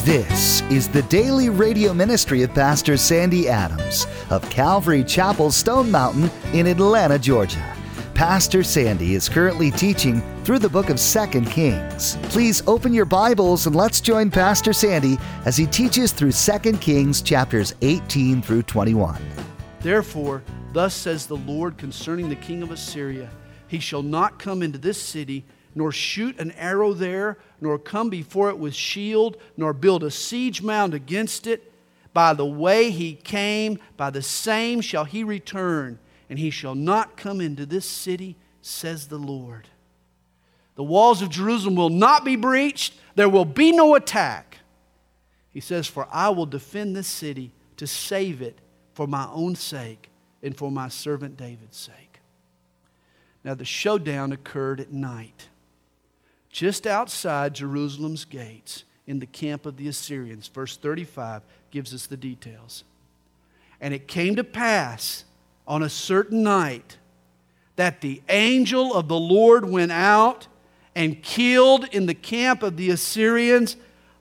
This is the daily radio ministry of Pastor Sandy Adams of Calvary Chapel, Stone Mountain in Atlanta, Georgia. Pastor Sandy is currently teaching through the book of 2 Kings. Please open your Bibles and let's join Pastor Sandy as he teaches through 2 Kings chapters 18 through 21. Therefore, thus says the Lord concerning the king of Assyria, he shall not come into this city, nor shoot an arrow there, nor come before it with shield, nor build a siege mound against it. By the way he came, by the same shall he return, and he shall not come into this city, says the Lord. The walls of Jerusalem will not be breached, there will be no attack. He says, for I will defend this city to save it for my own sake and for my servant David's sake. Now the showdown occurred at night, just outside Jerusalem's gates in the camp of the Assyrians. Verse 35 gives us the details. And it came to pass on a certain night that the angel of the Lord went out and killed in the camp of the Assyrians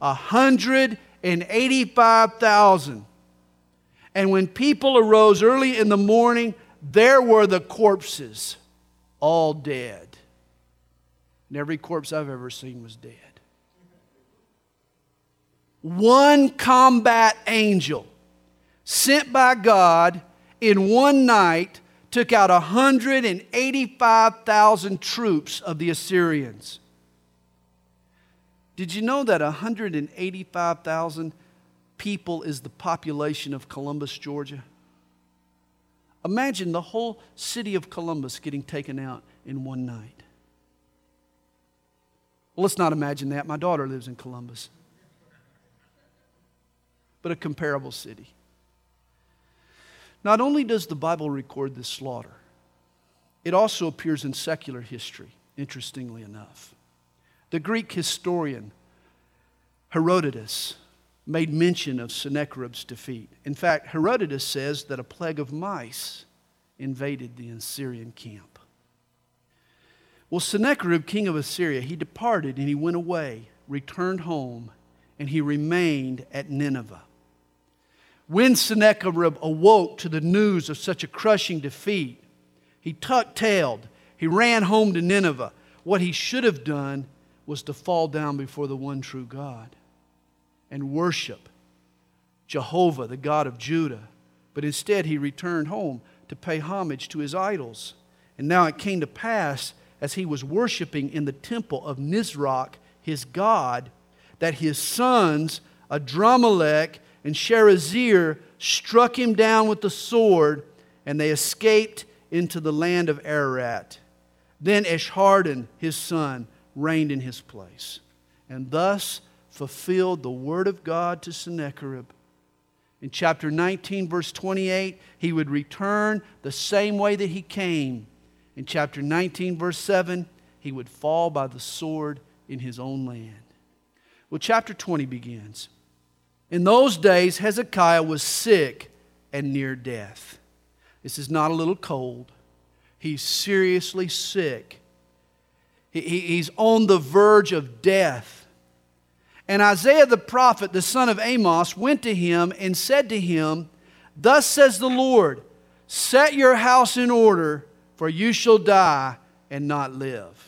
185,000. And when people arose early in the morning, there were the corpses, all dead. And every corpse I've ever seen was dead. One combat angel sent by God in one night took out 185,000 troops of the Assyrians. Did you know that 185,000 people is the population of Columbus, Georgia? Imagine the whole city of Columbus getting taken out in one night. Well, let's not imagine that. My daughter lives in Columbus. But a comparable city. Not only does the Bible record this slaughter, it also appears in secular history, interestingly enough. The Greek historian Herodotus made mention of Sennacherib's defeat. In fact, Herodotus says that a plague of mice invaded the Assyrian camp. Well, Sennacherib, king of Assyria, he departed and he went away, returned home, and he remained at Nineveh. When Sennacherib awoke to the news of such a crushing defeat, he tuck-tailed, he ran home to Nineveh. What he should have done was to fall down before the one true God and worship Jehovah, the God of Judah. But instead he returned home to pay homage to his idols. And now it came to pass, as he was worshiping in the temple of Nisroch, his god, that his sons, Adramelech and Sharezer, struck him down with the sword, and they escaped into the land of Ararat. Then Esarhaddon, his son, reigned in his place, and thus fulfilled the word of God to Sennacherib. In chapter 19, verse 28, he would return the same way that he came. In chapter 19, verse 7, he would fall by the sword in his own land. Well, chapter 20 begins. In those days, Hezekiah was sick and near death. This is not a little cold. He's seriously sick. He's on the verge of death. And Isaiah the prophet, the son of Amos, went to him and said to him, thus says the Lord, set your house in order, for you shall die and not live.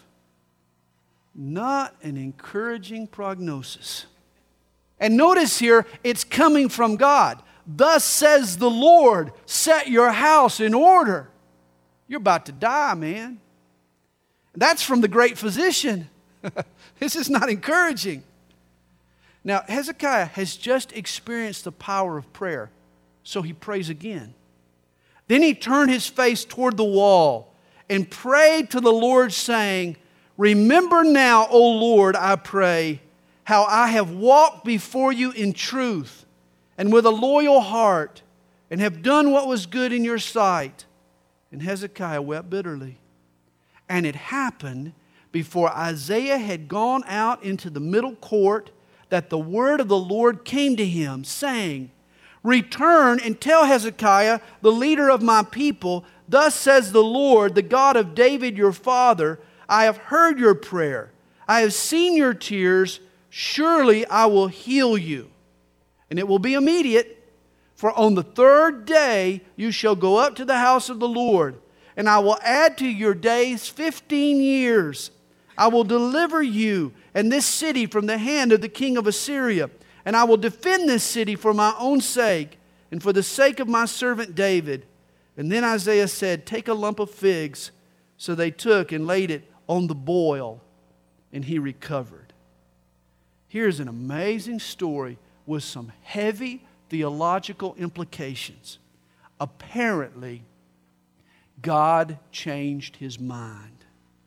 Not an encouraging prognosis. And notice here, it's coming from God. Thus says the Lord, set your house in order. You're about to die, man. That's from the great physician. This is not encouraging. Now, Hezekiah has just experienced the power of prayer, so he prays again. Then he turned his face toward the wall and prayed to the Lord, saying, remember now, O Lord, I pray, how I have walked before you in truth and with a loyal heart, and have done what was good in your sight. And Hezekiah wept bitterly. And it happened before Isaiah had gone out into the middle court that the word of the Lord came to him, saying, return and tell Hezekiah, the leader of my people, thus says the Lord, the God of David your father, I have heard your prayer. I have seen your tears. surely I will heal you, and it will be immediate. For on the third day you shall go up to the house of the Lord, and I will add to your days 15 years. I will deliver you and this city from the hand of the king of Assyria, and I will defend this city for my own sake and for the sake of my servant David. And then Isaiah said, take a lump of figs. So they took and laid it on the boil, and he recovered. Here's an amazing story with some heavy theological implications. Apparently, God changed his mind.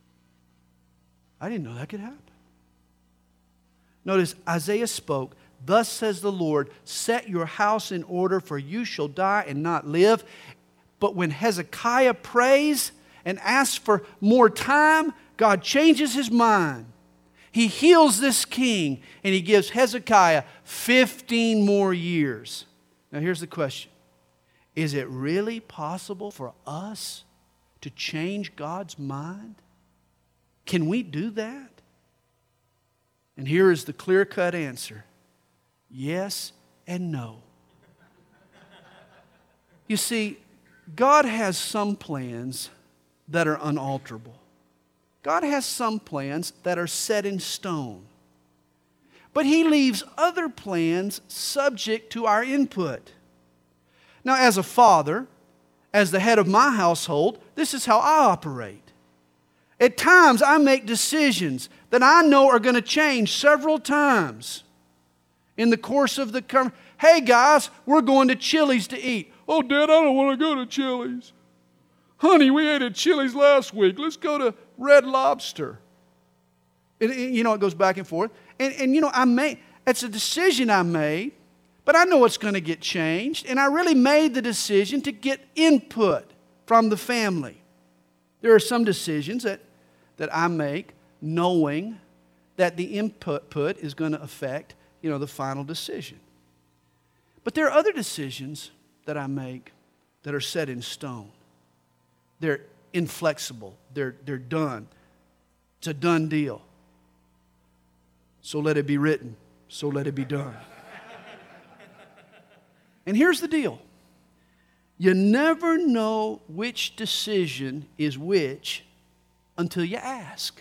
I didn't know that could happen. Notice Isaiah spoke, thus says the Lord, set your house in order, for you shall die and not live. But when Hezekiah prays and asks for more time, God changes his mind. He heals this king, and he gives Hezekiah 15 more years. Now here's the question. Is it really possible for us to change God's mind? Can we do that? And here is the clear-cut answer. Yes and no. You see, God has some plans that are unalterable. God has some plans that are set in stone. But He leaves other plans subject to our input. Now, as a father, as the head of my household, this is how I operate. At times, I make decisions that I know are going to change several times in the course of the hey guys, we're going to Chili's to eat. Oh, Dad, I don't want to go to Chili's. Honey, we ate at Chili's last week. Let's go to Red Lobster. And it goes back and forth. And it's a decision I made, but I know it's going to get changed. And I really made the decision to get input from the family. There are some decisions that I make knowing that the input is going to affect, the final decision. But there are other decisions that I make that are set in stone. They're inflexible. They're done. It's a done deal. So let it be written. So let it be done. And here's the deal. You never know which decision is which until you ask.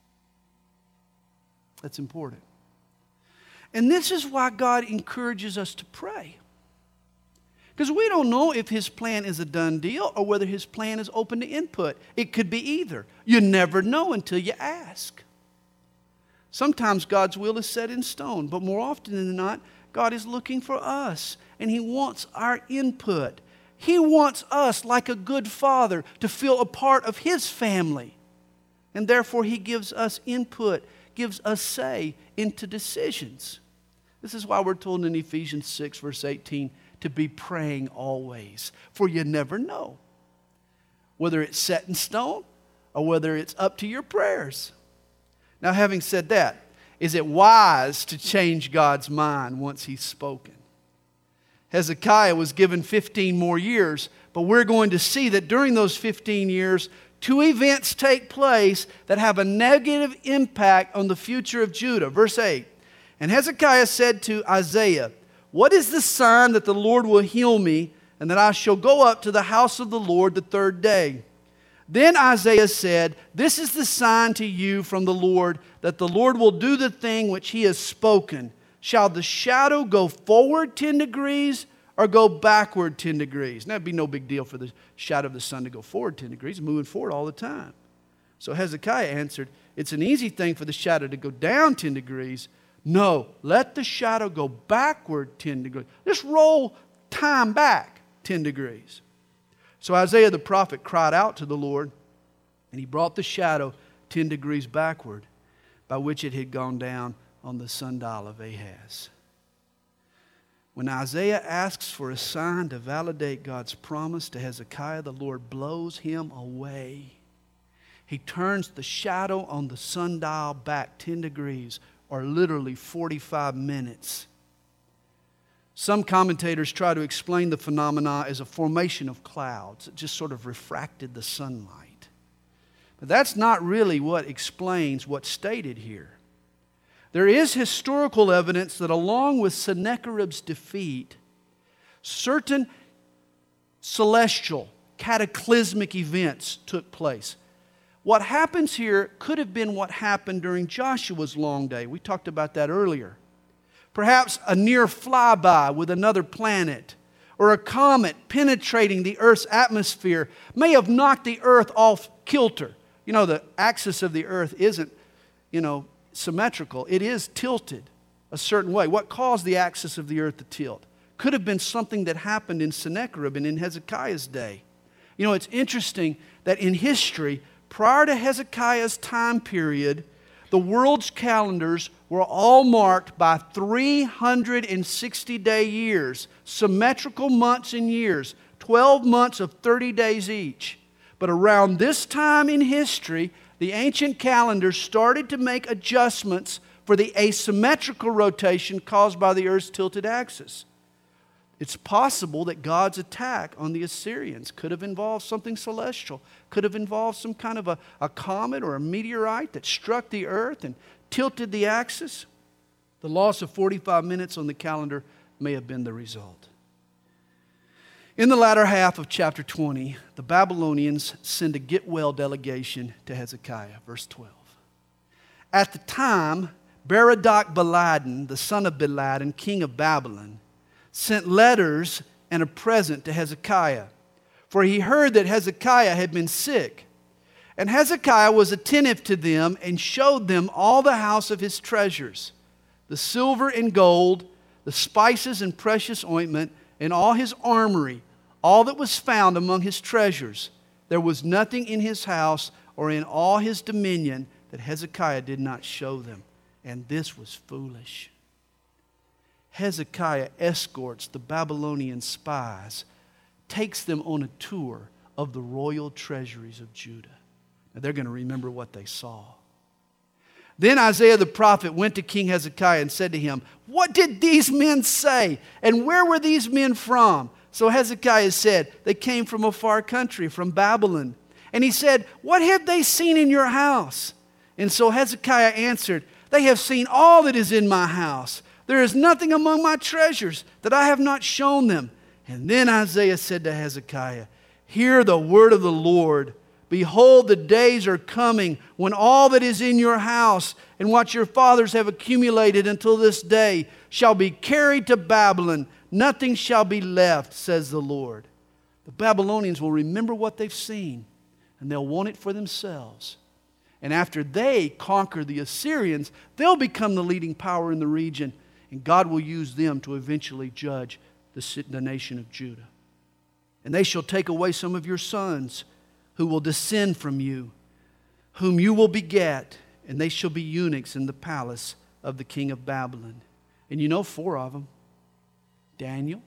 That's important. And this is why God encourages us to pray. Because we don't know if His plan is a done deal or whether His plan is open to input. It could be either. You never know until you ask. Sometimes God's will is set in stone, but more often than not, God is looking for us, and He wants our input. He wants us, like a good father, to feel a part of His family. And therefore, He gives us input, gives us say into decisions. This is why we're told in Ephesians 6, verse 18, to be praying always, for you never know whether it's set in stone or whether it's up to your prayers. Now, having said that, is it wise to change God's mind once He's spoken? Hezekiah was given 15 more years, but we're going to see that during those 15 years, two events take place that have a negative impact on the future of Judah. Verse 8, and Hezekiah said to Isaiah, what is the sign that the Lord will heal me and that I shall go up to the house of the Lord the third day? Then Isaiah said, this is the sign to you from the Lord, that the Lord will do the thing which He has spoken. Shall the shadow go forward 10 degrees or go backward 10 degrees? Now, it'd be no big deal for the shadow of the sun to go forward 10 degrees, moving forward all the time. So Hezekiah answered, it's an easy thing for the shadow to go down 10 degrees. No, let the shadow go backward 10 degrees. Just roll time back 10 degrees. So Isaiah the prophet cried out to the Lord, and he brought the shadow 10 degrees backward, by which it had gone down on the sundial of Ahaz. When Isaiah asks for a sign to validate God's promise to Hezekiah, the Lord blows him away. He turns the shadow on the sundial back 10 degrees, or literally 45 minutes. Some commentators try to explain the phenomena as a formation of clouds. It just sort of refracted the sunlight. But that's not really what explains what's stated here. There is historical evidence that along with Sennacherib's defeat, certain celestial, cataclysmic events took place. What happens here could have been what happened during Joshua's long day. We talked about that earlier. Perhaps a near flyby with another planet, or a comet penetrating the Earth's atmosphere may have knocked the Earth off kilter. You know, the axis of the Earth isn't, symmetrical. It is tilted a certain way. What caused the axis of the Earth to tilt? Could have been something that happened in Sennacherib and in Hezekiah's day. You know, it's interesting that in history, prior to Hezekiah's time period, the world's calendars were all marked by 360-day years, symmetrical months and years, 12 months of 30 days each. But around this time in history, the ancient calendars started to make adjustments for the asymmetrical rotation caused by the Earth's tilted axis. It's possible that God's attack on the Assyrians could have involved something celestial, could have involved some kind of a comet or a meteorite that struck the earth and tilted the axis. The loss of 45 minutes on the calendar may have been the result. In the latter half of chapter 20, the Babylonians send a get-well delegation to Hezekiah, verse 12. At the time, Berodach-Baladan, the son of Baladan, king of Babylon, sent letters and a present to Hezekiah, for he heard that Hezekiah had been sick. And Hezekiah was attentive to them and showed them all the house of his treasures, the silver and gold, the spices and precious ointment, and all his armory, all that was found among his treasures. There was nothing in his house or in all his dominion that Hezekiah did not show them. And this was foolish. Hezekiah escorts the Babylonian spies, takes them on a tour of the royal treasuries of Judah. Now they're going to remember what they saw. Then Isaiah the prophet went to King Hezekiah and said to him, "What did these men say? And where were these men from?" So Hezekiah said, "They came from a far country, from Babylon." And he said, "What have they seen in your house?" And so Hezekiah answered, "They have seen all that is in my house. There is nothing among my treasures that I have not shown them." And then Isaiah said to Hezekiah, "Hear the word of the Lord. Behold, the days are coming when all that is in your house and what your fathers have accumulated until this day shall be carried to Babylon. Nothing shall be left, says the Lord." The Babylonians will remember what they've seen, and they'll want it for themselves. And after they conquer the Assyrians, they'll become the leading power in the region, and God will use them to eventually judge the nation of Judah. "And they shall take away some of your sons who will descend from you, whom you will beget, and they shall be eunuchs in the palace of the king of Babylon." And you know 4 of them. Daniel,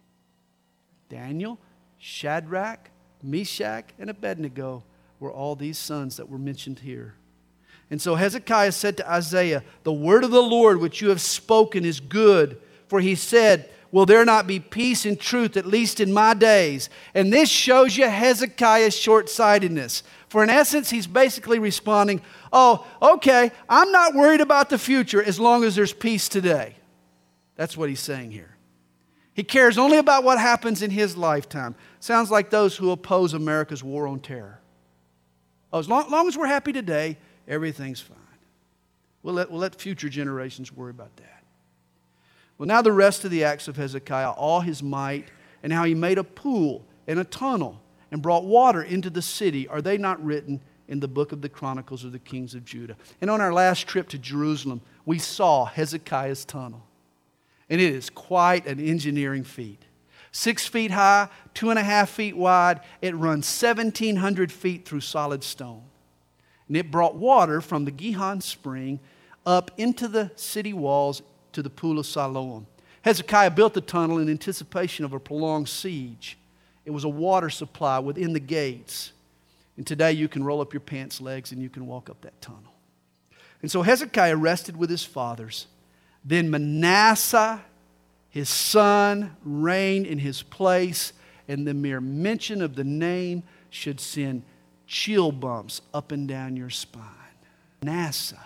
Shadrach, Meshach, and Abednego were all these sons that were mentioned here. And so Hezekiah said to Isaiah, "The word of the Lord which you have spoken is good." For he said, "Will there not be peace and truth, at least in my days?" And this shows you Hezekiah's short-sightedness. For in essence, he's basically responding, "Oh, okay, I'm not worried about the future as long as there's peace today." That's what he's saying here. He cares only about what happens in his lifetime. Sounds like those who oppose America's war on terror. Oh, as long as we're happy today, everything's fine. We'll let future generations worry about that. Well, now the rest of the acts of Hezekiah, all his might, and how he made a pool and a tunnel and brought water into the city, are they not written in the book of the Chronicles of the Kings of Judah? And on our last trip to Jerusalem, we saw Hezekiah's tunnel. And it is quite an engineering feat. 6 feet high, 2.5 feet wide. It runs 1,700 feet through solid stone. And it brought water from the Gihon spring up into the city walls to the pool of Siloam. Hezekiah built the tunnel in anticipation of a prolonged siege. It was a water supply within the gates. And today you can roll up your pants legs and you can walk up that tunnel. And so Hezekiah rested with his fathers. Then Manasseh, his son, reigned in his place, and the mere mention of the name should send chill bumps up and down your spine. Manasseh,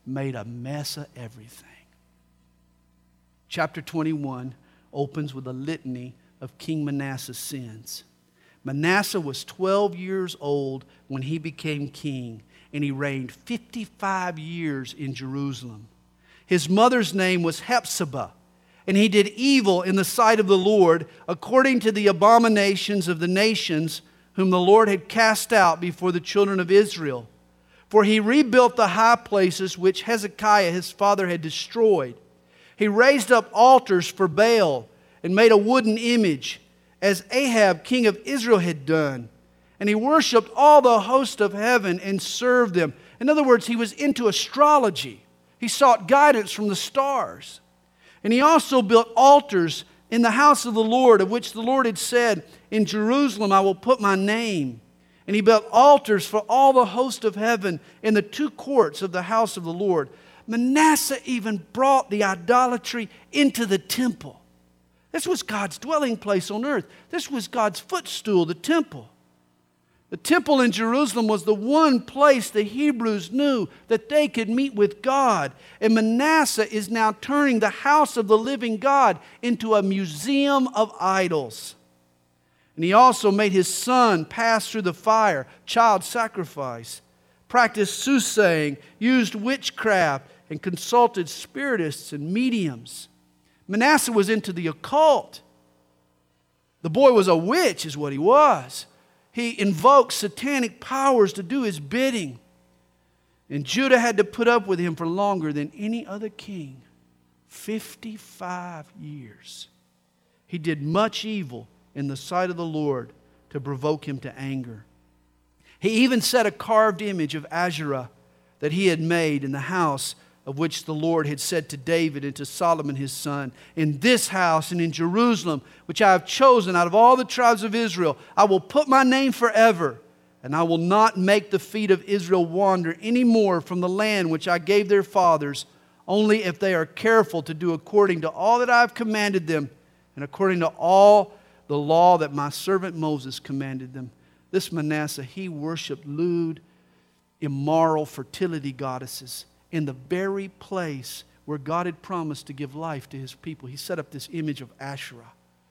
made a mess of everything. Chapter 21 opens with a litany of King Manasseh's sins. Manasseh was 12 years old when he became king, and he reigned 55 years in Jerusalem. His mother's name was Hephzibah, and he did evil in the sight of the Lord, according to the abominations of the nations whom the Lord had cast out before the children of Israel. For he rebuilt the high places which Hezekiah his father had destroyed. He raised up altars for Baal and made a wooden image, as Ahab king of Israel had done. And he worshipped all the host of heaven and served them. In other words, he was into astrology. He sought guidance from the stars. And he also built altars in the house of the Lord, of which the Lord had said, in Jerusalem I will put my name. And he built altars for all the host of heaven in the two courts of the house of the Lord. Manasseh even brought the idolatry into the temple. This was God's dwelling place on earth. This was God's footstool, the temple. The temple in Jerusalem was the one place the Hebrews knew that they could meet with God. And Manasseh is now turning the house of the living God into a museum of idols. And he also made his son pass through the fire, child sacrifice, practiced soothsaying, used witchcraft, and consulted spiritists and mediums. Manasseh was into the occult. The boy was a witch, is what he was. He invoked satanic powers to do his bidding. And Judah had to put up with him for longer than any other king. 55 years. He did much evil in the sight of the Lord to provoke him to anger. He even set a carved image of Asherah that he had made in the house of which the Lord had said to David and to Solomon his son, in this house and in Jerusalem, which I have chosen out of all the tribes of Israel, I will put my name forever, and I will not make the feet of Israel wander any more from the land which I gave their fathers, only if they are careful to do according to all that I have commanded them, and according to all the law that my servant Moses commanded them. This Manasseh, he worshiped lewd, immoral fertility goddesses in the very place where God had promised to give life to his people. He set up this image of Asherah.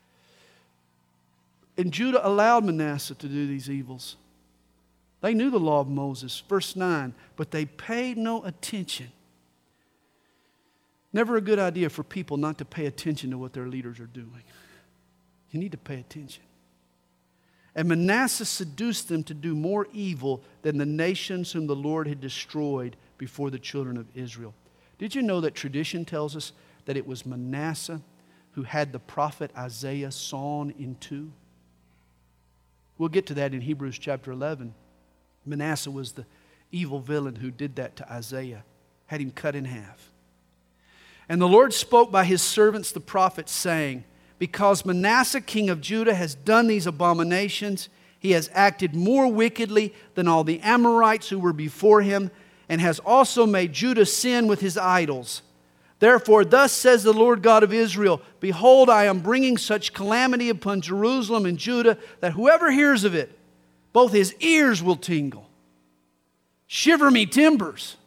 And Judah allowed Manasseh to do these evils. They knew the law of Moses, verse 9, but they paid no attention. Never a good idea for people not to pay attention to what their leaders are doing. You need to pay attention. And Manasseh seduced them to do more evil than the nations whom the Lord had destroyed before the children of Israel. Did you know that tradition tells us that it was Manasseh who had the prophet Isaiah sawn in two? We'll get to that in Hebrews chapter 11. Manasseh was the evil villain who did that to Isaiah, had him cut in half. And the Lord spoke by his servants the prophets, saying, because Manasseh king of Judah has done these abominations, he has acted more wickedly than all the Amorites who were before him, and has also made Judah sin with his idols. Therefore, thus says the Lord God of Israel, behold, I am bringing such calamity upon Jerusalem and Judah that whoever hears of it, both his ears will tingle. Shiver me timbers.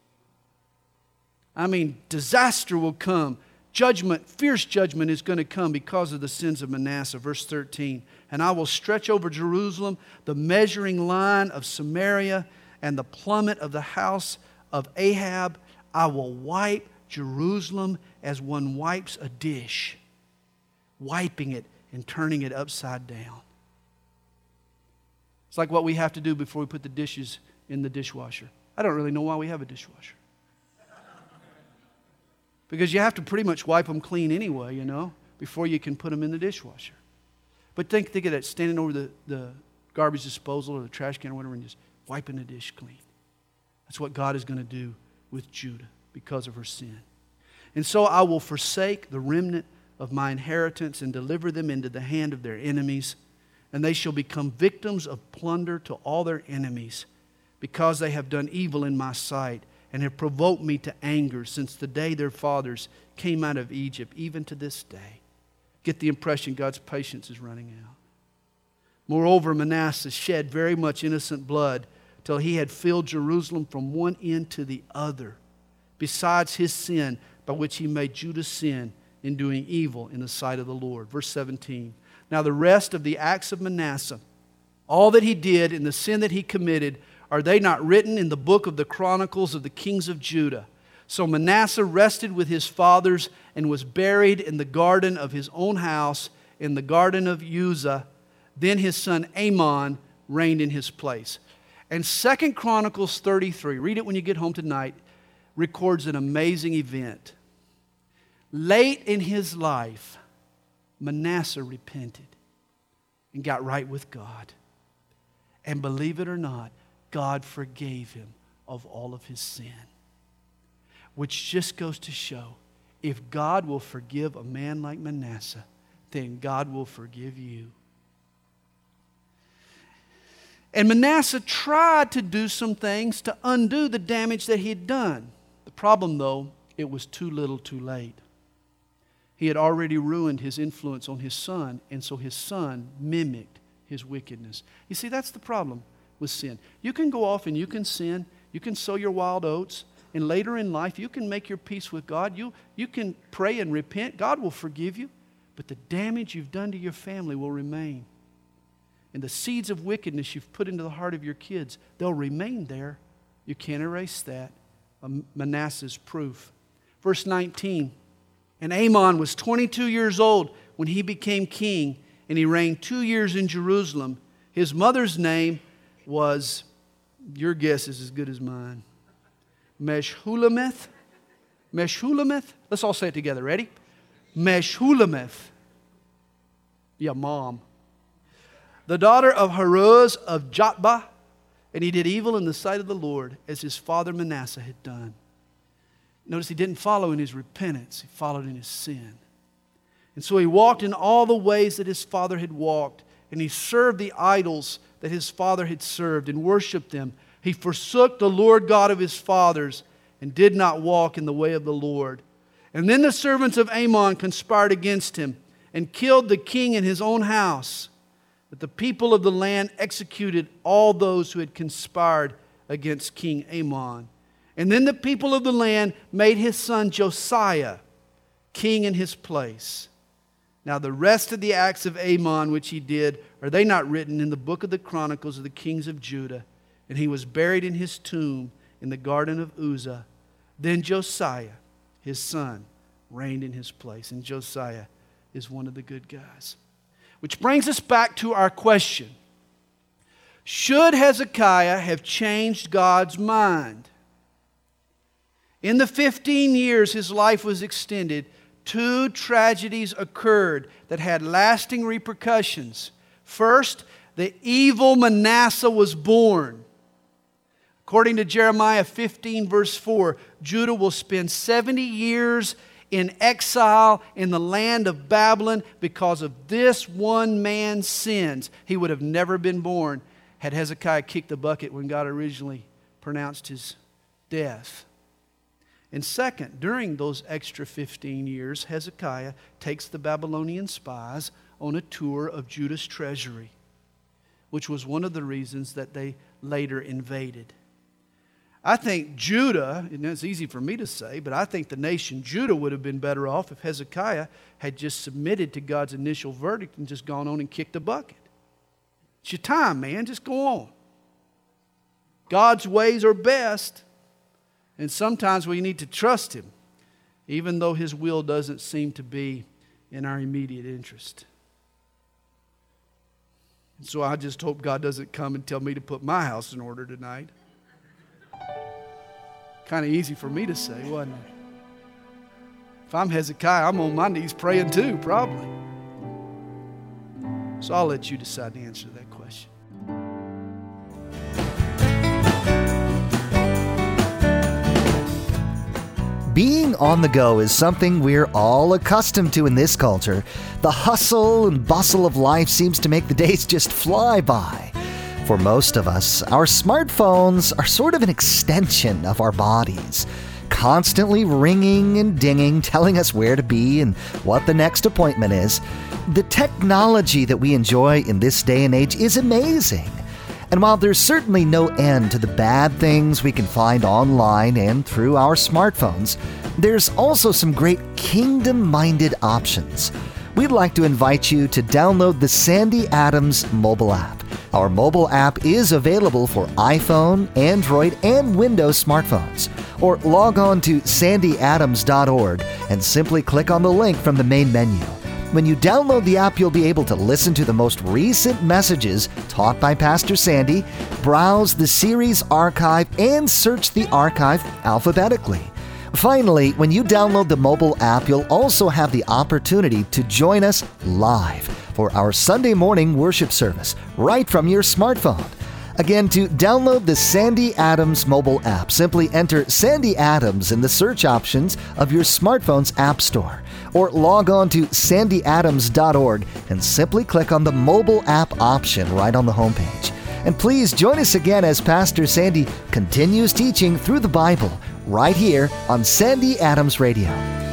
I mean, disaster will come. Judgment, fierce judgment is going to come because of the sins of Manasseh. Verse 13, and I will stretch over Jerusalem the measuring line of Samaria and the plummet of the house of Ahab. I will wipe Jerusalem as one wipes a dish, wiping it and turning it upside down. It's like what we have to do before we put the dishes in the dishwasher. I don't really know why we have a dishwasher. Because you have to pretty much wipe them clean anyway, before you can put them in the dishwasher. But think of that, standing over the garbage disposal or the trash can or whatever and just wiping the dish clean. That's what God is going to do with Judah because of her sin. And so I will forsake the remnant of my inheritance and deliver them into the hand of their enemies, and they shall become victims of plunder to all their enemies, because they have done evil in my sight and have provoked me to anger since the day their fathers came out of Egypt, even to this day. Get the impression God's patience is running out. Moreover, Manasseh shed very much innocent blood till he had filled Jerusalem from one end to the other. besides his sin by which he made Judah sin in doing evil in the sight of the Lord. Verse 17. Now the rest of the acts of Manasseh, all that he did and the sin that he committed, are they not written in the book of the Chronicles of the kings of Judah? So Manasseh rested with his fathers and was buried in the garden of his own house, in the garden of Uzzah. Then his son Amon reigned in his place. And 2 Chronicles 33, read it when you get home tonight, records an amazing event. Late in his life, Manasseh repented and got right with God. And believe it or not, God forgave him of all of his sin. Which just goes to show, if God will forgive a man like Manasseh, then God will forgive you. And Manasseh tried to do some things to undo the damage that he had done. The problem, though, it was too little too late. He had already ruined his influence on his son, and so his son mimicked his wickedness. You see, that's the problem with sin. You can go off and you can sin, you can sow your wild oats, and later in life you can make your peace with God. You can pray and repent. God will forgive you, but the damage you've done to your family will remain. And the seeds of wickedness you've put into the heart of your kids, they'll remain there. You can't erase that. Manasseh's proof. Verse 19, and Amon was 22 years old when he became king, and he reigned 2 years in Jerusalem. His mother's name was, your guess is as good as mine, Meshullemeth. Meshullemeth? Let's all say it together. Ready? Meshullemeth. Yeah, mom. The daughter of Haruz of Jotbah, and he did evil in the sight of the Lord, as his father Manasseh had done. Notice he didn't follow in his repentance, he followed in his sin. And so he walked in all the ways that his father had walked, and he served the idols that his father had served and worshiped them. He forsook the Lord God of his fathers and did not walk in the way of the Lord. And then the servants of Amon conspired against him and killed the king in his own house. But the people of the land executed all those who had conspired against King Amon. And then the people of the land made his son Josiah king in his place. Now the rest of the acts of Amon which he did, are they not written in the book of the Chronicles of the kings of Judah? And he was buried in his tomb in the garden of Uzzah. Then Josiah, his son, reigned in his place. And Josiah is one of the good guys. Which brings us back to our question. Should Hezekiah have changed God's mind? In the 15 years his life was extended, 2 tragedies occurred that had lasting repercussions. First, the evil Manasseh was born. According to Jeremiah 15, verse 4, Judah will spend 70 years in exile in the land of Babylon because of this one man's sins. He would have never been born had Hezekiah kicked the bucket when God originally pronounced his death. And second, during those extra 15 years, Hezekiah takes the Babylonian spies on a tour of Judah's treasury, which was one of the reasons that they later invaded. I think Judah, and it's easy for me to say, but I think the nation Judah would have been better off if Hezekiah had just submitted to God's initial verdict and just gone on and kicked the bucket. It's your time, man. Just go on. God's ways are best, and sometimes we need to trust Him, even though His will doesn't seem to be in our immediate interest. And so I just hope God doesn't come and tell me to put my house in order tonight. Kind of easy for me to say, wasn't it? If I'm Hezekiah, I'm on my knees praying too, probably. So I'll let you decide the answer to that question. Being on the go is something we're all accustomed to in this culture. The hustle and bustle of life seems to make the days just fly by. For most of us, our smartphones are sort of an extension of our bodies, constantly ringing and dinging, telling us where to be and what the next appointment is. The technology that we enjoy in this day and age is amazing. And while there's certainly no end to the bad things we can find online and through our smartphones, there's also some great kingdom-minded options. We'd like to invite you to download the Sandy Adams mobile app. Our mobile app is available for iPhone, Android, and Windows smartphones. Or log on to sandyadams.org and simply click on the link from the main menu. When you download the app, you'll be able to listen to the most recent messages taught by Pastor Sandy, browse the series archive, and search the archive alphabetically. Finally, when you download the mobile app, you'll also have the opportunity to join us live for our Sunday morning worship service right from your smartphone. Again, to download the Sandy Adams mobile app, simply enter Sandy Adams in the search options of your smartphone's app store, or log on to sandyadams.org and simply click on the mobile app option right on the homepage. And please join us again as Pastor Sandy continues teaching through the Bible right here on Sandy Adams Radio.